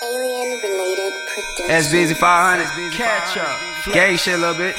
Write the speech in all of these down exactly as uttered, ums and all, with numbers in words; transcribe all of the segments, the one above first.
Alien related production. S B Z five hundred, catch up, gang shit a little bit,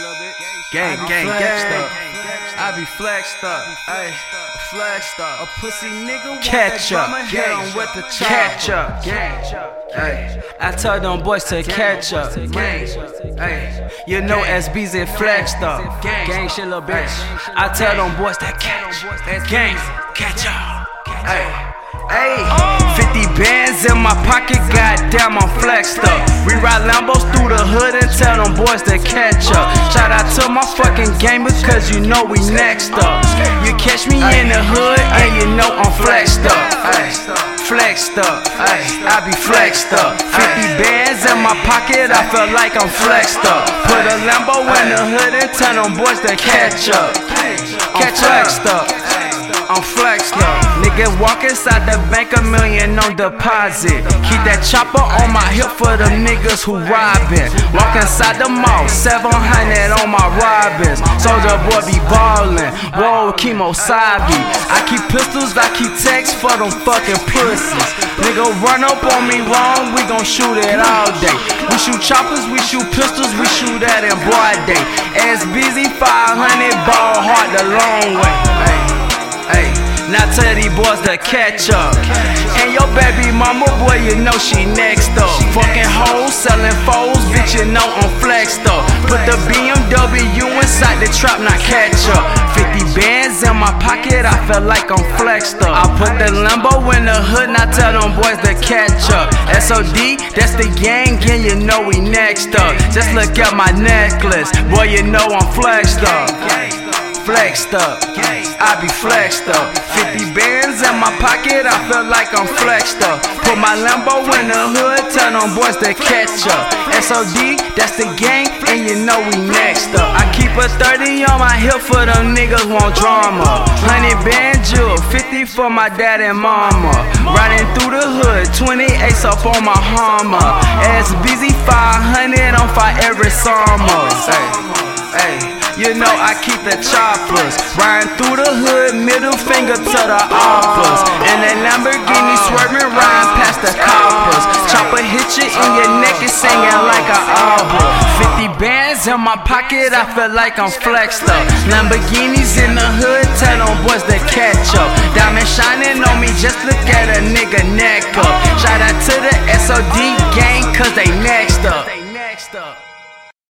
gang, gang, gang, I be flexed up, ayy, flexed up, a pussy nigga, catch up, gang, with the catch up, gang, ayy, I told them boys to catch up, gang, ayy, you know S B Z flexed up, gang shit a little bitch, I tell them boys to catch, gang, catch up, ayy. Ayy, fifty bands in my pocket, goddamn I'm flexed up. We ride Lambos through the hood and tell them boys to catch up. Shout out to my fucking gang because you know we next up. You catch me in the hood and you know I'm flexed up. Ay, flexed up, ay, I be flexed up. fifty bands in my pocket, I feel like I'm flexed up. Put a Lambo in the hood and tell them boys to catch up. I'm flexed up. I'm flexed up. Niggas walk inside the bank, a million on deposit. Keep that chopper on my hip for the niggas who robbin'. Walk inside the mall, seven hundred on my robins. Soldier boy be ballin', whoa, Kemosabe. I keep pistols, I keep texts for them fucking pussies. Nigga run up on me wrong, we gon' shoot it all day. We shoot choppers, we shoot pistols, we shoot that in broad day. S B Z five hundred, ball hard the long way. Ay, now tell these boys to catch up. And your baby mama, boy, you know she next up. Fucking hoes, selling foes, bitch, you know I'm flexed up. Put the B M W inside the trap, now catch up. fifty bands in my pocket, I feel like I'm flexed up. I put the Lambo in the hood, now tell them boys to catch up. S O D, that's the gang, and you know we next up. Just look at my necklace, boy, you know I'm flexed up. Flexed up, I be flexed up. fifty bands in my pocket, I feel like I'm flexed up. Put my Lambo in the hood, tell them boys to catch up. S O D, that's the gang, and you know we next up. I keep a thirty on my hip for them niggas want drama. Hundred band jewel, fifty for my dad and mama. Riding through the hood, twenty-eights up on my Hummer. S B Z five hundred on fire every summer. Hey, hey. You know I keep the choppers. Riding through the hood, middle finger to the offers. And that Lamborghini swerving, riding past the coppers. Chopper hit you in your neck and singing like an opera. fifty bands in my pocket, I feel like I'm flexed up. Lamborghinis in the hood, tell them boys to catch up. Diamond shining on me, just look at a nigga neck up. Shout out to the S O D gang, cause they next up.